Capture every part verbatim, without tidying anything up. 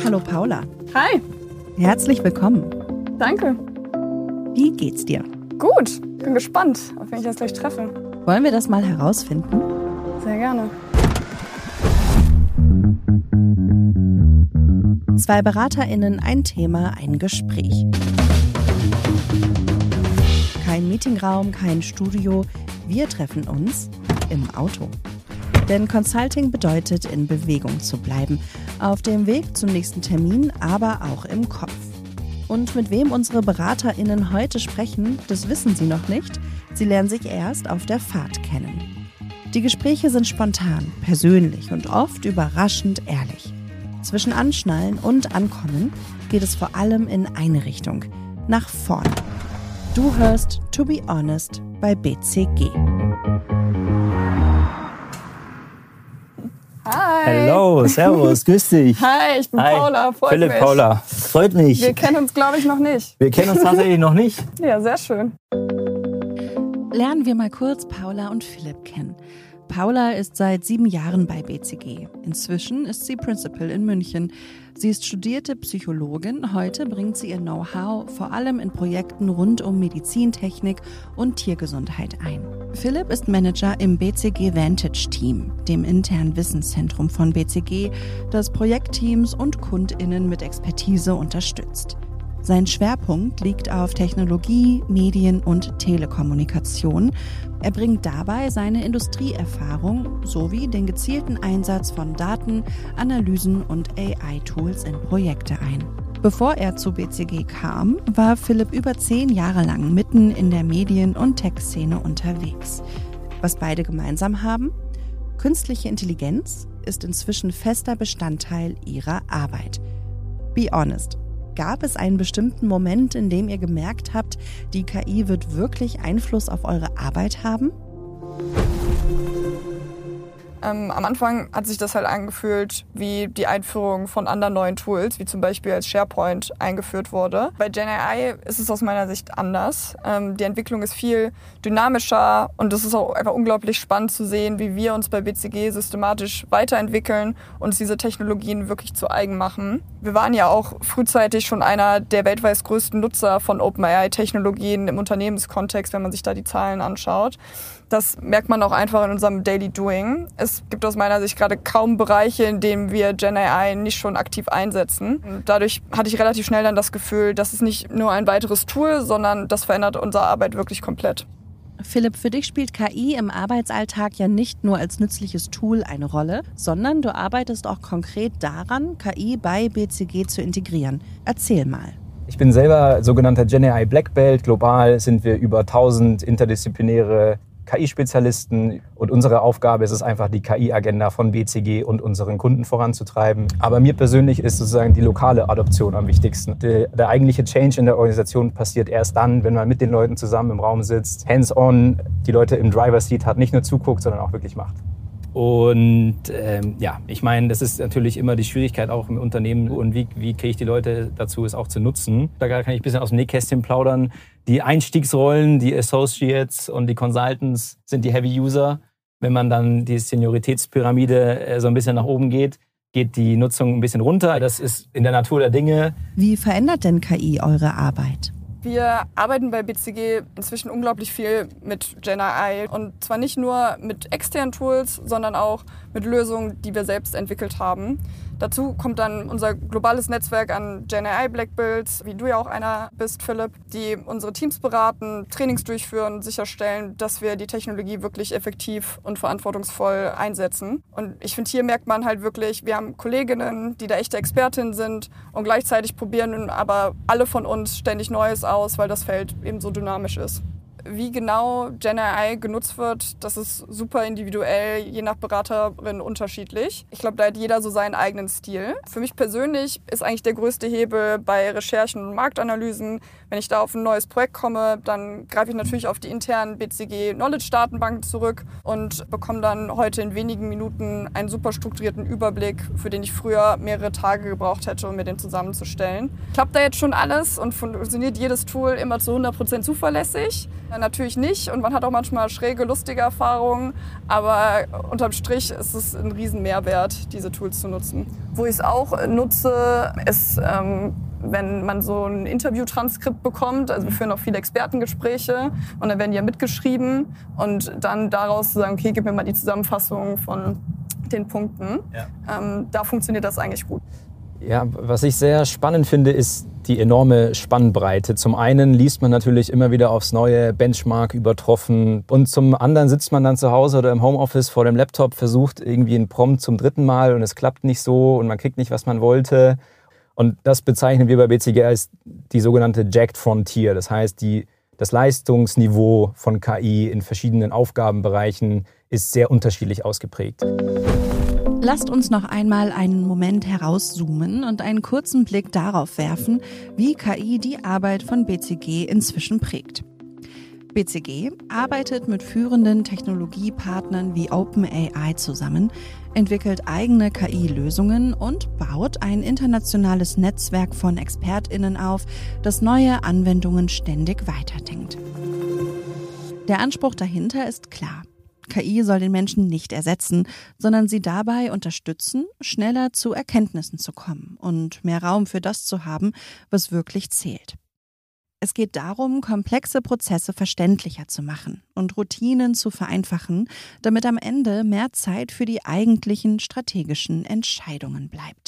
Hallo Paula. Hi. Herzlich willkommen. Danke. Wie geht's dir? Gut. Bin gespannt, auf wen ich jetzt gleich treffe. Wollen wir das mal herausfinden? Sehr gerne. Zwei BeraterInnen, ein Thema, ein Gespräch. Kein Meetingraum, kein Studio. Wir treffen uns im Auto. Denn Consulting bedeutet, in Bewegung zu bleiben. Auf dem Weg zum nächsten Termin, aber auch im Kopf. Und mit wem unsere BeraterInnen heute sprechen, das wissen sie noch nicht. Sie lernen sich erst auf der Fahrt kennen. Die Gespräche sind spontan, persönlich und oft überraschend ehrlich. Zwischen Anschnallen und Ankommen geht es vor allem in eine Richtung, nach vorn. Du hörst To Be Honest bei B C G. Hi. Hallo, servus, grüß dich. Hi, ich bin Hi. Paula, freut Philipp, mich. Paula, freut mich. Wir kennen uns, glaube ich, noch nicht. Wir kennen uns tatsächlich noch nicht. Ja, sehr schön. Lernen wir mal kurz Paula und Philipp kennen. Paula ist seit sieben Jahren bei B C G. Inzwischen ist sie Principal in München. Sie ist studierte Psychologin. Heute bringt sie ihr Know-how vor allem in Projekten rund um Medizintechnik und Tiergesundheit ein. Philipp ist Manager im B C G Vantage Team, dem internen Wissenszentrum von B C G, das Projektteams und KundInnen mit Expertise unterstützt. Sein Schwerpunkt liegt auf Technologie, Medien und Telekommunikation. Er bringt dabei seine Industrieerfahrung sowie den gezielten Einsatz von Daten, Analysen und A I-Tools in Projekte ein. Bevor er zu B C G kam, war Philipp über zehn Jahre lang mitten in der Medien- und Tech-Szene unterwegs. Was beide gemeinsam haben? Künstliche Intelligenz ist inzwischen fester Bestandteil ihrer Arbeit. Be honest. Gab es einen bestimmten Moment, in dem ihr gemerkt habt, die K I wird wirklich Einfluss auf eure Arbeit haben? Ähm, am Anfang hat sich das halt angefühlt wie die Einführung von anderen neuen Tools, wie zum Beispiel als SharePoint eingeführt wurde. Bei Gen A I ist es aus meiner Sicht anders. Ähm, die Entwicklung ist viel dynamischer und es ist auch einfach unglaublich spannend zu sehen, wie wir uns bei B C G systematisch weiterentwickeln und uns diese Technologien wirklich zu eigen machen. Wir waren ja auch frühzeitig schon einer der weltweit größten Nutzer von OpenAI-Technologien im Unternehmenskontext, wenn man sich da die Zahlen anschaut. Das merkt man auch einfach in unserem Daily Doing. Es gibt aus meiner Sicht gerade kaum Bereiche, in denen wir Gen A I nicht schon aktiv einsetzen. Und dadurch hatte ich relativ schnell dann das Gefühl, das ist nicht nur ein weiteres Tool, sondern das verändert unsere Arbeit wirklich komplett. Philipp, für dich spielt K I im Arbeitsalltag ja nicht nur als nützliches Tool eine Rolle, sondern du arbeitest auch konkret daran, K I bei B C G zu integrieren. Erzähl mal. Ich bin selber sogenannter Gen A I Black Belt. Global sind wir über tausend interdisziplinäre K I-Spezialisten und unsere Aufgabe ist es einfach, die K I-Agenda von B C G und unseren Kunden voranzutreiben. Aber mir persönlich ist sozusagen die lokale Adoption am wichtigsten. Der, der eigentliche Change in der Organisation passiert erst dann, wenn man mit den Leuten zusammen im Raum sitzt, hands-on, die Leute im Driver's Seat hat, nicht nur zuguckt, sondern auch wirklich macht. Und ähm, ja, ich meine, das ist natürlich immer die Schwierigkeit auch im Unternehmen. Und wie, wie kriege ich die Leute dazu, es auch zu nutzen? Da kann ich ein bisschen aus dem Nähkästchen plaudern. Die Einstiegsrollen, die Associates und die Consultants sind die Heavy User. Wenn man dann die Senioritätspyramide äh, so ein bisschen nach oben geht, geht die Nutzung ein bisschen runter. Das ist in der Natur der Dinge. Wie verändert denn K I eure Arbeit? Wir arbeiten bei B C G inzwischen unglaublich viel mit Gen A I und zwar nicht nur mit externen Tools, sondern auch mit Lösungen, die wir selbst entwickelt haben. Dazu kommt dann unser globales Netzwerk an Gen A I Black Belts, wie du ja auch einer bist, Philipp, die unsere Teams beraten, Trainings durchführen und sicherstellen, dass wir die Technologie wirklich effektiv und verantwortungsvoll einsetzen. Und ich finde, hier merkt man halt wirklich, wir haben Kolleginnen, die da echte Expertinnen sind und gleichzeitig probieren aber alle von uns ständig Neues aus, weil das Feld eben so dynamisch ist. Wie genau Gen A I genutzt wird, das ist super individuell, je nach Beraterin unterschiedlich. Ich glaube, da hat jeder so seinen eigenen Stil. Für mich persönlich ist eigentlich der größte Hebel bei Recherchen und Marktanalysen. Wenn ich da auf ein neues Projekt komme, dann greife ich natürlich auf die internen B C G-Knowledge-Datenbanken zurück und bekomme dann heute in wenigen Minuten einen super strukturierten Überblick, für den ich früher mehrere Tage gebraucht hätte, um mir den zusammenzustellen. Klappt da jetzt schon alles und funktioniert jedes Tool immer zu hundert Prozent zuverlässig? Natürlich nicht und man hat auch manchmal schräge, lustige Erfahrungen, aber unterm Strich ist es ein riesen Mehrwert, diese Tools zu nutzen. Wo ich es auch nutze, ist, ähm, wenn man so ein Interviewtranskript bekommt. Also wir führen auch viele Expertengespräche und dann werden die ja mitgeschrieben und dann daraus zu sagen, okay, gib mir mal die Zusammenfassung von den Punkten. Ja. Ähm, da funktioniert das eigentlich gut. Ja, was ich sehr spannend finde, ist die enorme Spannbreite. Zum einen liest man natürlich immer wieder aufs neue Benchmark übertroffen und zum anderen sitzt man dann zu Hause oder im Homeoffice vor dem Laptop, versucht irgendwie einen Prompt zum dritten Mal und es klappt nicht so und man kriegt nicht, was man wollte. Und das bezeichnen wir bei B C G als die sogenannte Jagged Frontier. Das heißt, die, das Leistungsniveau von K I in verschiedenen Aufgabenbereichen ist sehr unterschiedlich ausgeprägt. Lasst uns noch einmal einen Moment herauszoomen und einen kurzen Blick darauf werfen, wie K I die Arbeit von B C G inzwischen prägt. B C G arbeitet mit führenden Technologiepartnern wie OpenAI zusammen, entwickelt eigene K I-Lösungen und baut ein internationales Netzwerk von ExpertInnen auf, das neue Anwendungen ständig weiterdenkt. Der Anspruch dahinter ist klar. K I soll den Menschen nicht ersetzen, sondern sie dabei unterstützen, schneller zu Erkenntnissen zu kommen und mehr Raum für das zu haben, was wirklich zählt. Es geht darum, komplexe Prozesse verständlicher zu machen und Routinen zu vereinfachen, damit am Ende mehr Zeit für die eigentlichen strategischen Entscheidungen bleibt.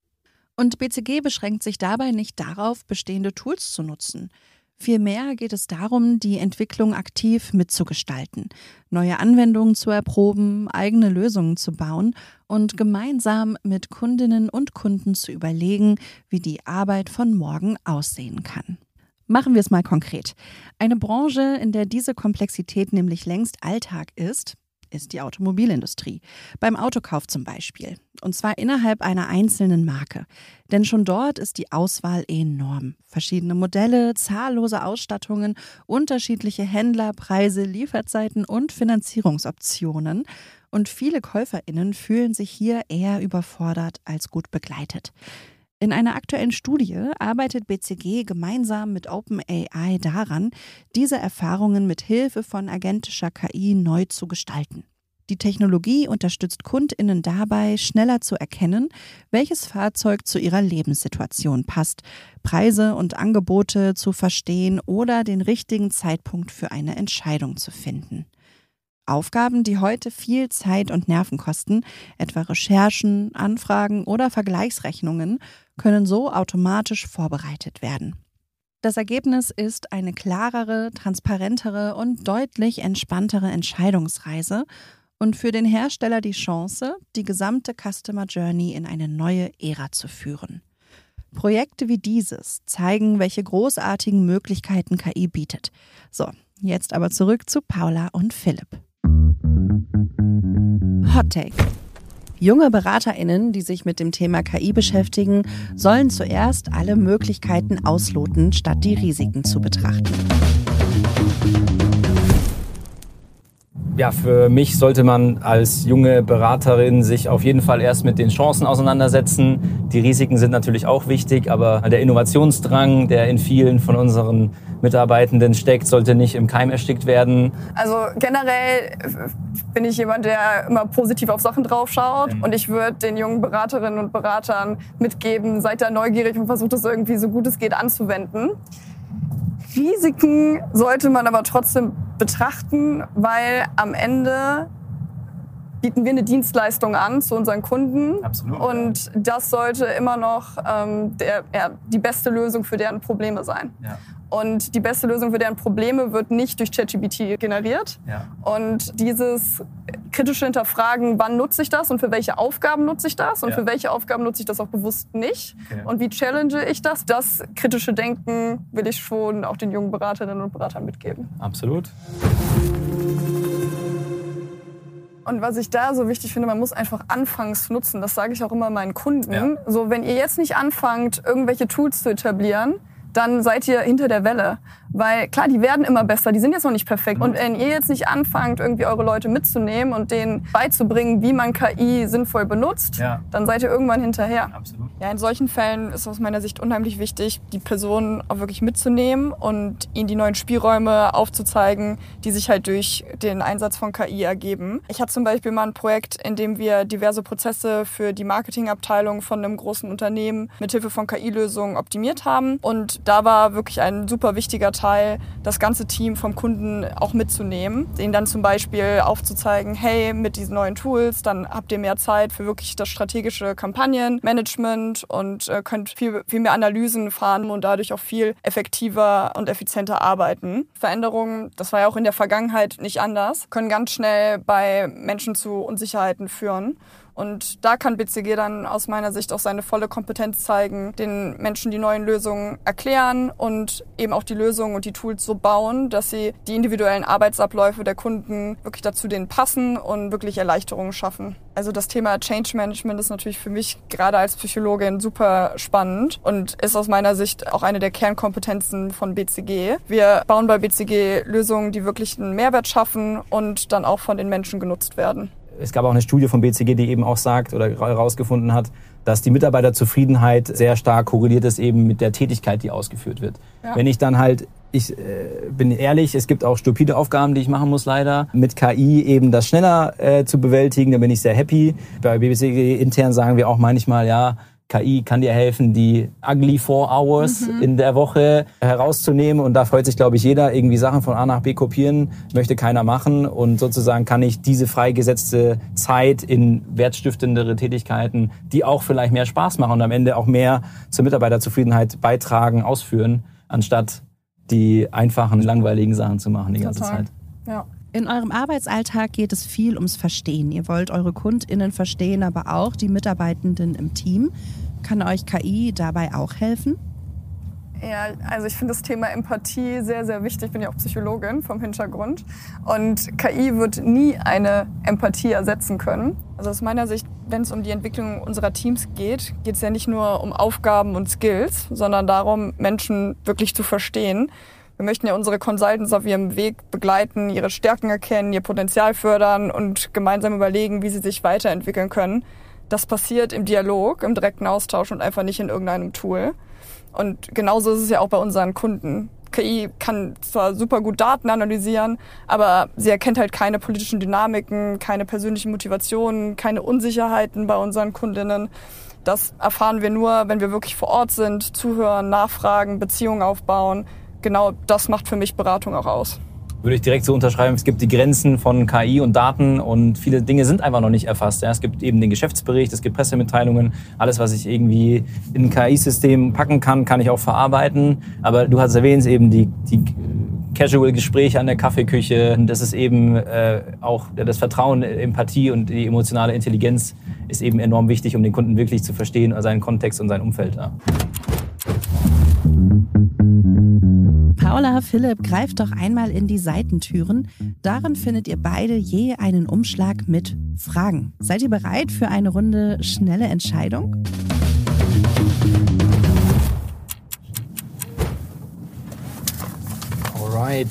Und B C G beschränkt sich dabei nicht darauf, bestehende Tools zu nutzen. Vielmehr geht es darum, die Entwicklung aktiv mitzugestalten, neue Anwendungen zu erproben, eigene Lösungen zu bauen und gemeinsam mit Kundinnen und Kunden zu überlegen, wie die Arbeit von morgen aussehen kann. Machen wir es mal konkret. Eine Branche, in der diese Komplexität nämlich längst Alltag ist, ist die Automobilindustrie. Beim Autokauf zum Beispiel. Und zwar innerhalb einer einzelnen Marke. Denn schon dort ist die Auswahl enorm. Verschiedene Modelle, zahllose Ausstattungen, unterschiedliche Händler, Preise, Lieferzeiten und Finanzierungsoptionen. Und viele KäuferInnen fühlen sich hier eher überfordert als gut begleitet. In einer aktuellen Studie arbeitet B C G gemeinsam mit OpenAI daran, diese Erfahrungen mit Hilfe von agentischer K I neu zu gestalten. Die Technologie unterstützt KundInnen dabei, schneller zu erkennen, welches Fahrzeug zu ihrer Lebenssituation passt, Preise und Angebote zu verstehen oder den richtigen Zeitpunkt für eine Entscheidung zu finden. Aufgaben, die heute viel Zeit und Nerven kosten, etwa Recherchen, Anfragen oder Vergleichsrechnungen, können so automatisch vorbereitet werden. Das Ergebnis ist eine klarere, transparentere und deutlich entspanntere Entscheidungsreise und für den Hersteller die Chance, die gesamte Customer Journey in eine neue Ära zu führen. Projekte wie dieses zeigen, welche großartigen Möglichkeiten K I bietet. So, jetzt aber zurück zu Paula und Philipp. Hot Take. Junge BeraterInnen, die sich mit dem Thema K I beschäftigen, sollen zuerst alle Möglichkeiten ausloten, statt die Risiken zu betrachten. Ja, für mich sollte man als junge Beraterin sich auf jeden Fall erst mit den Chancen auseinandersetzen. Die Risiken sind natürlich auch wichtig, aber der Innovationsdrang, der in vielen von unseren Mitarbeitenden steckt, sollte nicht im Keim erstickt werden. Also generell bin ich jemand, der immer positiv auf Sachen draufschaut. Mhm. Und ich würde den jungen Beraterinnen und Beratern mitgeben, seid da neugierig und versucht es irgendwie so gut es geht anzuwenden. Risiken sollte man aber trotzdem betrachten, weil am Ende bieten wir eine Dienstleistung an zu unseren Kunden. Absolut. Und das sollte immer noch ähm, der, ja, die beste Lösung für deren Probleme sein. Ja. Und die beste Lösung für deren Probleme wird nicht durch ChatGPT generiert. Ja. Und dieses kritische Hinterfragen, wann nutze ich das und für welche Aufgaben nutze ich das und ja. für welche Aufgaben nutze ich das auch bewusst nicht okay. und wie challenge ich das, das kritische Denken will ich schon auch den jungen Beraterinnen und Beratern mitgeben. Absolut. Und was ich da so wichtig finde, man muss einfach anfangen zu nutzen. Das sage ich auch immer meinen Kunden. Ja. So, wenn ihr jetzt nicht anfangt, irgendwelche Tools zu etablieren, dann seid ihr hinter der Welle. Weil klar, die werden immer besser, die sind jetzt noch nicht perfekt. Und wenn ihr jetzt nicht anfangt, irgendwie eure Leute mitzunehmen und denen beizubringen, wie man K I sinnvoll benutzt, ja. dann seid ihr irgendwann hinterher. Absolut. Ja, in solchen Fällen ist aus meiner Sicht unheimlich wichtig, die Personen auch wirklich mitzunehmen und ihnen die neuen Spielräume aufzuzeigen, die sich halt durch den Einsatz von K I ergeben. Ich hatte zum Beispiel mal ein Projekt, in dem wir diverse Prozesse für die Marketingabteilung von einem großen Unternehmen mithilfe von K I-Lösungen optimiert haben. Und da war wirklich ein super wichtiger Teil, das ganze Team vom Kunden auch mitzunehmen. Ihnen dann zum Beispiel aufzuzeigen, hey, mit diesen neuen Tools, dann habt ihr mehr Zeit für wirklich das strategische Kampagnenmanagement und äh, könnt viel, viel mehr Analysen fahren und dadurch auch viel effektiver und effizienter arbeiten. Veränderungen, das war ja auch in der Vergangenheit nicht anders, können ganz schnell bei Menschen zu Unsicherheiten führen. Und da kann B C G dann aus meiner Sicht auch seine volle Kompetenz zeigen, den Menschen die neuen Lösungen erklären und eben auch die Lösungen und die Tools so bauen, dass sie die individuellen Arbeitsabläufe der Kunden wirklich dazu denen passen und wirklich Erleichterungen schaffen. Also das Thema Change Management ist natürlich für mich gerade als Psychologin super spannend und ist aus meiner Sicht auch eine der Kernkompetenzen von B C G. Wir bauen bei B C G Lösungen, die wirklich einen Mehrwert schaffen und dann auch von den Menschen genutzt werden. Es gab auch eine Studie von B C G, die eben auch sagt oder herausgefunden hat, dass die Mitarbeiterzufriedenheit sehr stark korreliert ist eben mit der Tätigkeit, die ausgeführt wird. Ja. Wenn ich dann halt, ich äh, bin ehrlich, es gibt auch stupide Aufgaben, die ich machen muss leider, mit K I eben das schneller äh, zu bewältigen, dann bin ich sehr happy. Bei B C G intern sagen wir auch manchmal, ja, K I kann dir helfen, die ugly four hours mhm. in der Woche herauszunehmen. Und da freut sich, glaube ich, jeder. Irgendwie Sachen von A nach B kopieren möchte keiner machen. Und sozusagen kann ich diese freigesetzte Zeit in wertstiftendere Tätigkeiten, die auch vielleicht mehr Spaß machen und am Ende auch mehr zur Mitarbeiterzufriedenheit beitragen, ausführen, anstatt die einfachen, langweiligen Sachen zu machen die ganze Total. Zeit. Ja. In eurem Arbeitsalltag geht es viel ums Verstehen. Ihr wollt eure KundInnen verstehen, aber auch die Mitarbeitenden im Team. Kann euch K I dabei auch helfen? Ja, also ich finde das Thema Empathie sehr, sehr wichtig. Ich bin ja auch Psychologin vom Hintergrund. Und K I wird nie eine Empathie ersetzen können. Also aus meiner Sicht, wenn es um die Entwicklung unserer Teams geht, geht es ja nicht nur um Aufgaben und Skills, sondern darum, Menschen wirklich zu verstehen. Wir möchten ja unsere Consultants auf ihrem Weg begleiten, ihre Stärken erkennen, ihr Potenzial fördern und gemeinsam überlegen, wie sie sich weiterentwickeln können. Das passiert im Dialog, im direkten Austausch und einfach nicht in irgendeinem Tool. Und genauso ist es ja auch bei unseren Kunden. K I kann zwar super gut Daten analysieren, aber sie erkennt halt keine politischen Dynamiken, keine persönlichen Motivationen, keine Unsicherheiten bei unseren Kundinnen. Das erfahren wir nur, wenn wir wirklich vor Ort sind, zuhören, nachfragen, Beziehungen aufbauen. Genau das macht für mich Beratung auch aus. Würde ich direkt so unterschreiben, es gibt die Grenzen von K I und Daten und viele Dinge sind einfach noch nicht erfasst. Ja, es gibt eben den Geschäftsbericht, es gibt Pressemitteilungen, alles, was ich irgendwie in ein K I-System packen kann, kann ich auch verarbeiten. Aber du hast erwähnt, eben die, die Casual-Gespräche an der Kaffeeküche, das ist eben äh, auch das Vertrauen, Empathie und die emotionale Intelligenz ist eben enorm wichtig, um den Kunden wirklich zu verstehen, seinen Kontext und sein Umfeld. Ja. Paula, Philipp, greift doch einmal in die Seitentüren. Darin findet ihr beide je einen Umschlag mit Fragen. Seid ihr bereit für eine Runde schnelle Entscheidung? Alright.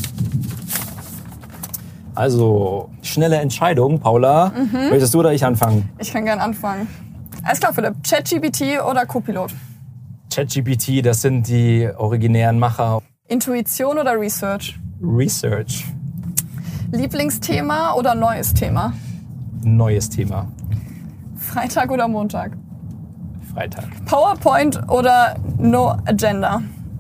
Also, schnelle Entscheidung, Paula. Mhm. Möchtest du oder ich anfangen? Ich kann gerne anfangen. Alles klar, Philipp. ChatGPT oder Copilot? ChatGPT, das sind die originären Macher. Intuition oder Research? Research. Lieblingsthema oder neues Thema? Neues Thema. Freitag oder Montag? Freitag. PowerPoint oder No Agenda?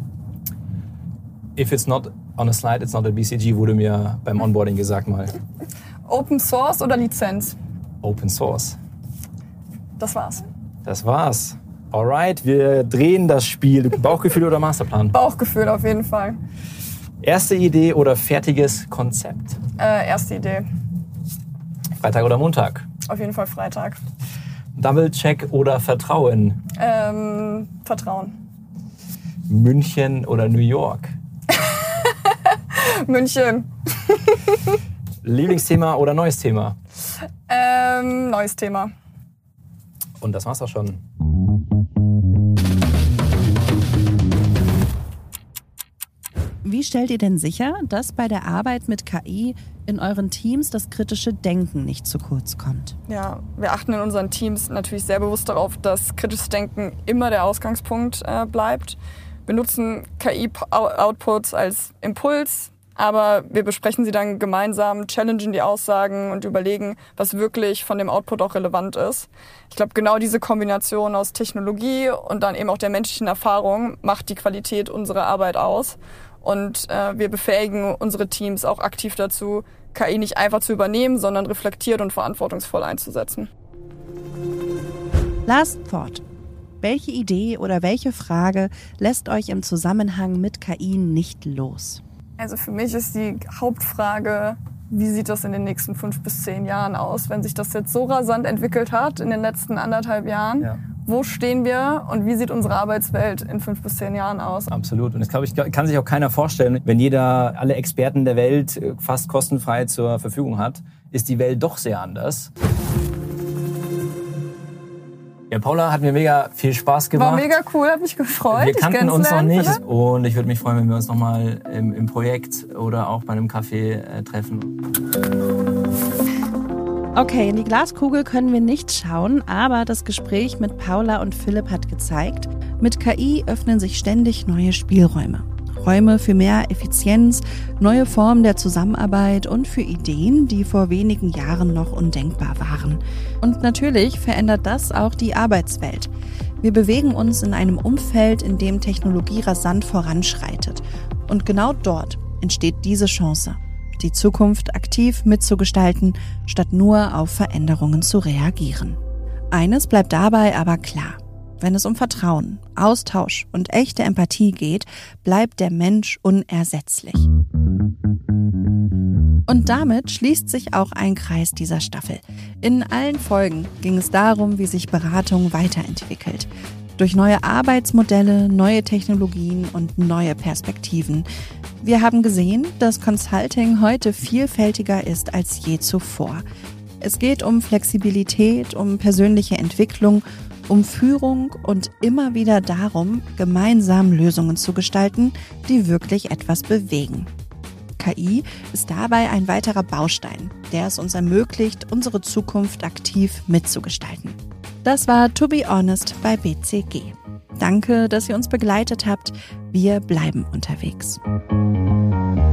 If it's not on a slide, it's not a B C G, wurde mir beim Onboarding gesagt mal. Open Source oder Lizenz? Open Source. Das war's. Das war's. Alright, wir drehen das Spiel. Bauchgefühl oder Masterplan? Bauchgefühl auf jeden Fall. Erste Idee oder fertiges Konzept? Äh, erste Idee. Freitag oder Montag? Auf jeden Fall Freitag. Double-Check oder Vertrauen? Ähm, Vertrauen. München oder New York? München. Lieblingsthema oder neues Thema? Ähm, neues Thema. Und das war's auch schon. Wie stellt ihr denn sicher, dass bei der Arbeit mit K I in euren Teams das kritische Denken nicht zu kurz kommt? Ja, wir achten in unseren Teams natürlich sehr bewusst darauf, dass kritisches Denken immer der Ausgangspunkt äh, bleibt. Wir nutzen K I-Outputs als Impuls, aber wir besprechen sie dann gemeinsam, challengen die Aussagen und überlegen, was wirklich von dem Output auch relevant ist. Ich glaube, genau diese Kombination aus Technologie und dann eben auch der menschlichen Erfahrung macht die Qualität unserer Arbeit aus. Und äh, wir befähigen unsere Teams auch aktiv dazu, K I nicht einfach zu übernehmen, sondern reflektiert und verantwortungsvoll einzusetzen. Last thought. Welche Idee oder welche Frage lässt euch im Zusammenhang mit K I nicht los? Also für mich ist die Hauptfrage, wie sieht das in den nächsten fünf bis zehn Jahren aus? Wenn sich das jetzt so rasant entwickelt hat in den letzten anderthalb Jahren, ja. Wo stehen wir und wie sieht unsere Arbeitswelt in fünf bis zehn Jahren aus? Absolut. Und das, glaube ich, kann sich auch keiner vorstellen. Wenn jeder, alle Experten der Welt fast kostenfrei zur Verfügung hat, ist die Welt doch sehr anders. Ja, Paula, hat mir mega viel Spaß gemacht. War mega cool, hat mich gefreut. Wir kannten uns noch nicht oder? Und ich würde mich freuen, wenn wir uns noch mal im, im Projekt oder auch bei einem Café äh, treffen. Okay, in die Glaskugel können wir nicht schauen, aber das Gespräch mit Paula und Philipp hat gezeigt, mit K I öffnen sich ständig neue Spielräume. Räume für mehr Effizienz, neue Formen der Zusammenarbeit und für Ideen, die vor wenigen Jahren noch undenkbar waren. Und natürlich verändert das auch die Arbeitswelt. Wir bewegen uns in einem Umfeld, in dem Technologie rasant voranschreitet. Und genau dort entsteht diese Chance, die Zukunft aktiv mitzugestalten, statt nur auf Veränderungen zu reagieren. Eines bleibt dabei aber klar. Wenn es um Vertrauen, Austausch und echte Empathie geht, bleibt der Mensch unersetzlich. Und damit schließt sich auch ein Kreis dieser Staffel. In allen Folgen ging es darum, wie sich Beratung weiterentwickelt. Durch neue Arbeitsmodelle, neue Technologien und neue Perspektiven. Wir haben gesehen, dass Consulting heute vielfältiger ist als je zuvor. Es geht um Flexibilität, um persönliche Entwicklung, um Führung und immer wieder darum, gemeinsam Lösungen zu gestalten, die wirklich etwas bewegen. K I ist dabei ein weiterer Baustein, der es uns ermöglicht, unsere Zukunft aktiv mitzugestalten. Das war To Be Honest bei B C G. Danke, dass ihr uns begleitet habt. Wir bleiben unterwegs.